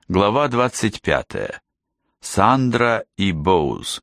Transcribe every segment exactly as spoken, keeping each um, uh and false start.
Глава двадцать пятая. Сандра и Боуз.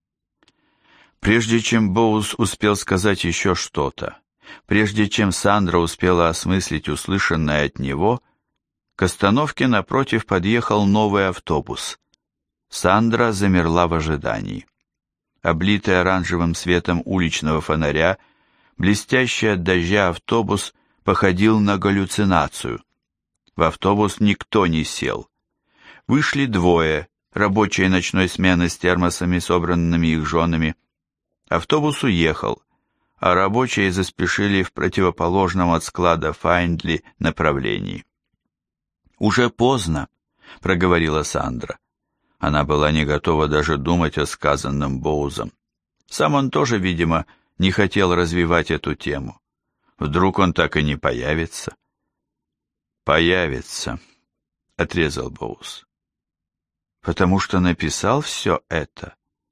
Прежде чем Боуз успел сказать еще что-то, прежде чем Сандра успела осмыслить услышанное от него, к остановке напротив подъехал новый автобус. Сандра замерла в ожидании. Облитый оранжевым светом уличного фонаря, блестящий от дождя автобус походил на галлюцинацию. В автобус никто не сел. Вышли двое, рабочие ночной смены с термосами, собранными их женами. Автобус уехал, а рабочие заспешили в противоположном от склада Файндли направлении. «Уже поздно», — проговорила Сандра. Она была не готова даже думать о сказанном Боузом. Сам он тоже, видимо, не хотел развивать эту тему. Вдруг он так и не появится? «Появится», — отрезал Боуз. «Потому что написал все это?»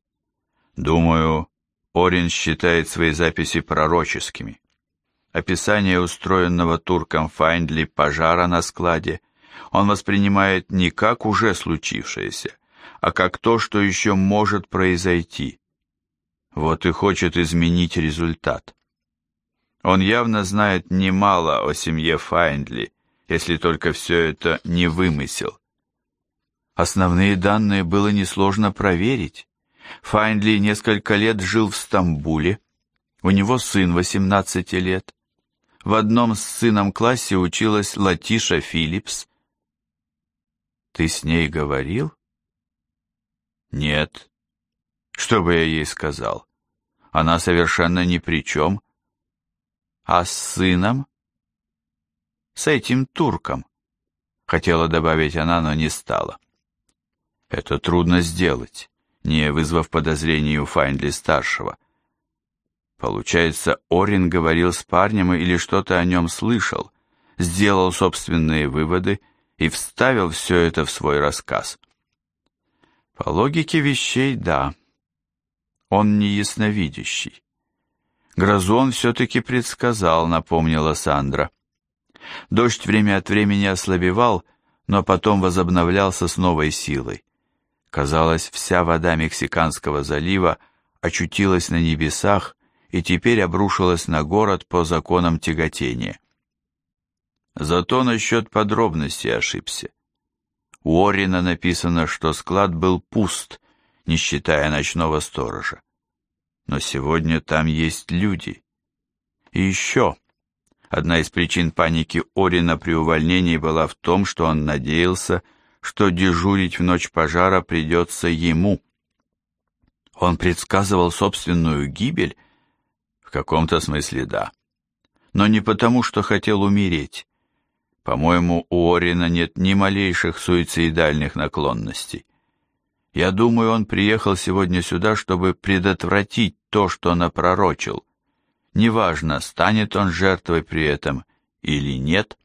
«Думаю, Орин считает свои записи пророческими. Описание устроенного турком Файндли пожара на складе он воспринимает не как уже случившееся, а как то, что еще может произойти. Вот и хочет изменить результат. Он явно знает немало о семье Файндли, если только все это не вымысел. Основные данные было несложно проверить. Файндли несколько лет жил в Стамбуле, у него сын восемнадцати лет. В одном с сыном классе училась Латиша Филлипс. «Ты с ней говорил?» «Нет». «Что бы я ей сказал? Она совершенно ни при чем». «А с сыном?» «С этим турком», — хотела добавить она, но не стала. Это трудно сделать, не вызвав подозрений у Файндли-старшего. Получается, Орин говорил с парнем или что-то о нем слышал, сделал собственные выводы и вставил все это в свой рассказ. По логике вещей, да. Он не ясновидящий. Грозу он все-таки предсказал, напомнила Сандра. Дождь время от времени ослабевал, но потом возобновлялся с новой силой. Казалось, вся вода Мексиканского залива очутилась на небесах и теперь обрушилась на город по законам тяготения. Зато насчет подробностей ошибся. У Орина написано, что склад был пуст, не считая ночного сторожа. Но сегодня там есть люди. И еще, одна из причин паники Орина при увольнении была в том, что он надеялся, что дежурить в ночь пожара придется ему. Он предсказывал собственную гибель? В каком-то смысле да. Но не потому, что хотел умереть. По-моему, у Орина нет ни малейших суицидальных наклонностей. Я думаю, он приехал сегодня сюда, чтобы предотвратить то, что напророчил. Неважно, станет он жертвой при этом или нет.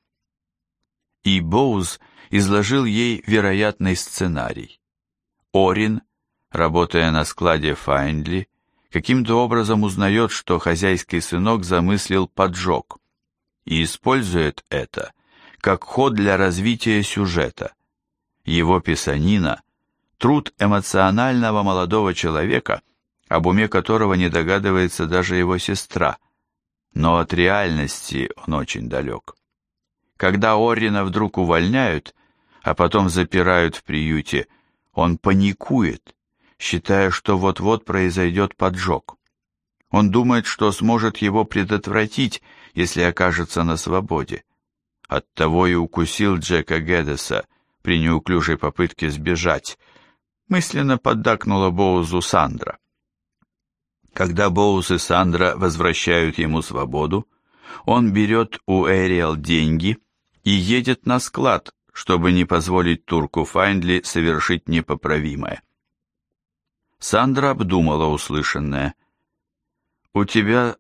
И Боуз изложил ей вероятный сценарий. Орин, работая на складе Файндли, каким-то образом узнает, что хозяйский сынок замыслил поджог, и использует это как ход для развития сюжета. Его писанина – труд эмоционального молодого человека, об уме которого не догадывается даже его сестра, но от реальности он очень далек. Когда Орина вдруг увольняют, а потом запирают в приюте, он паникует, считая, что вот-вот произойдет поджог. Он думает, что сможет его предотвратить, если окажется на свободе. Оттого и укусил Джека Геддеса при неуклюжей попытке сбежать, мысленно поддакнула Боузу Сандра. Когда Боуз и Сандра возвращают ему свободу, он берет у Эриэл деньги и едет на склад, чтобы не позволить турку Файндли совершить непоправимое. Сандра обдумала услышанное. «У тебя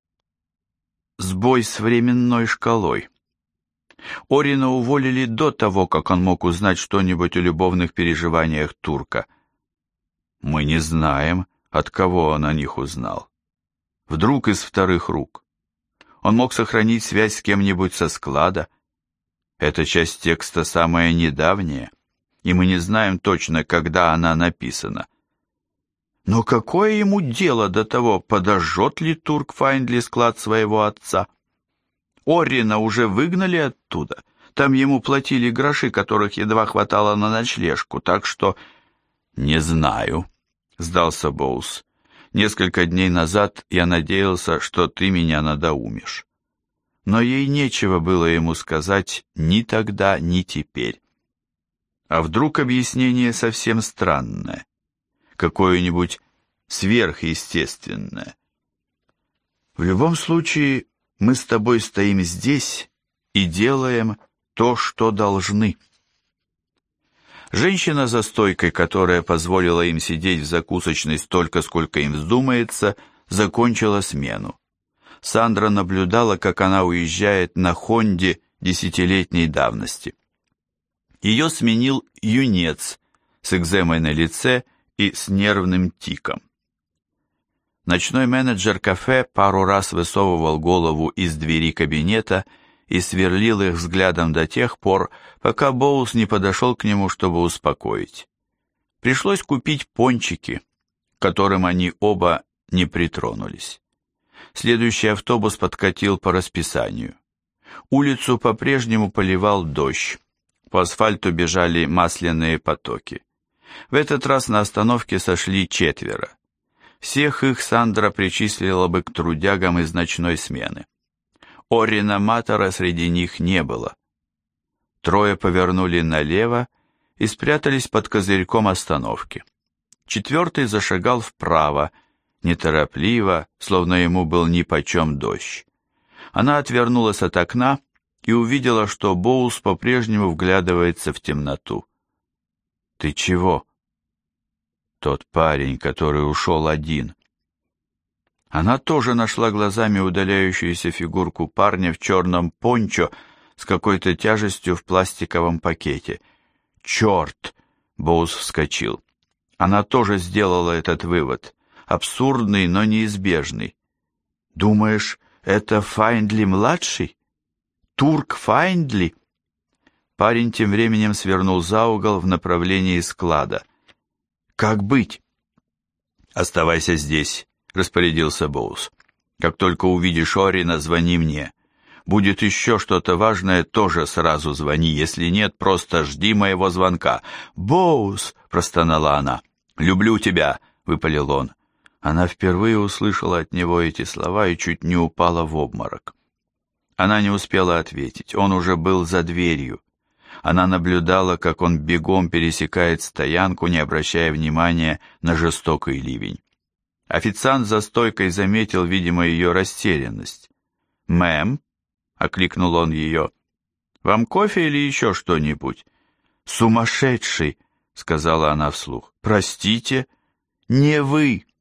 сбой с временной шкалой. Орина уволили до того, как он мог узнать что-нибудь о любовных переживаниях турка. Мы не знаем, от кого он о них узнал. Вдруг из вторых рук. Он мог сохранить связь с кем-нибудь со склада. Эта часть текста самая недавняя. и мы не знаем точно, когда она написана. Но какое ему дело до того, подожжет ли Турк Файндли склад своего отца? Оррина уже выгнали оттуда. Там ему платили гроши, которых едва хватало на ночлежку, так что... «Не знаю», — сдался Боуз. «Несколько дней назад я надеялся, что ты меня надоумишь». Но ей нечего было ему сказать ни тогда, ни теперь. А вдруг объяснение совсем странное, какое-нибудь сверхъестественное? В любом случае, мы с тобой стоим здесь и делаем то, что должны. Женщина за стойкой, которая позволила им сидеть в закусочной столько, сколько им вздумается, закончила смену. Сандра наблюдала, как она уезжает на Хонде десятилетней давности. Ее сменил юнец с экземой на лице и с нервным тиком. Ночной менеджер кафе пару раз высовывал голову из двери кабинета и сверлил их взглядом до тех пор, пока Боуз не подошел к нему, чтобы успокоить. Пришлось купить пончики, к которым они оба не притронулись. Следующий автобус подкатил по расписанию. Улицу по-прежнему поливал дождь. По асфальту бежали масляные потоки. В этот раз на остановке сошли четверо. Всех их Сандра причислила бы к трудягам из ночной смены. Оррина Матера среди них не было. Трое повернули налево и спрятались под козырьком остановки. Четвертый зашагал вправо, неторопливо, словно ему был нипочем дождь. Она отвернулась от окна и увидела, что Боуз по-прежнему вглядывается в темноту. «Ты чего?» «Тот парень, который ушел один». Она тоже нашла глазами удаляющуюся фигурку парня в черном пончо с какой-то тяжестью в пластиковом пакете. «Черт!» — Боуз вскочил. Она тоже сделала этот вывод. Абсурдный, но неизбежный. «Думаешь, это Файндли-младший? Турк Файндли?» Парень тем временем свернул за угол в направлении склада. «Как быть?» «Оставайся здесь», — распорядился Боуз. «Как только увидишь Оррина, звони мне. Будет еще что-то важное, тоже сразу звони. Если нет, просто жди моего звонка». «Боуз!» — простонала она. «Люблю тебя!» — выпалил он. Она впервые услышала от него эти слова и чуть не упала в обморок. Она не успела ответить, он уже был за дверью. Она наблюдала, как он бегом пересекает стоянку, не обращая внимания на жестокий ливень. Официант за стойкой заметил, видимо, ее растерянность. «Мэм?» — окликнул он ее. «Вам кофе или еще что-нибудь?» «Сумасшедший!» — сказала она вслух. «Простите, не вы!»